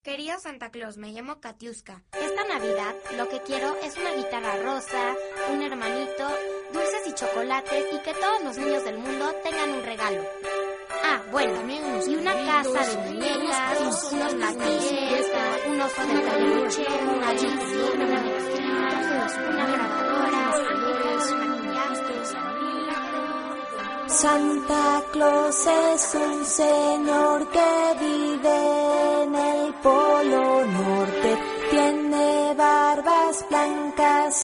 Querido Santa Claus, me llamo Katiuska. Esta Navidad lo que quiero es una guitarra rosa, un hermanito, dulces y chocolates y que todos los niños del mundo tengan un regalo. Ah, bueno, y una casa de muñecas, unos martillos, un oso de peluche, una bici, una cocina, una grabadora, Santa Claus es un señor que vive en el Polo Norte.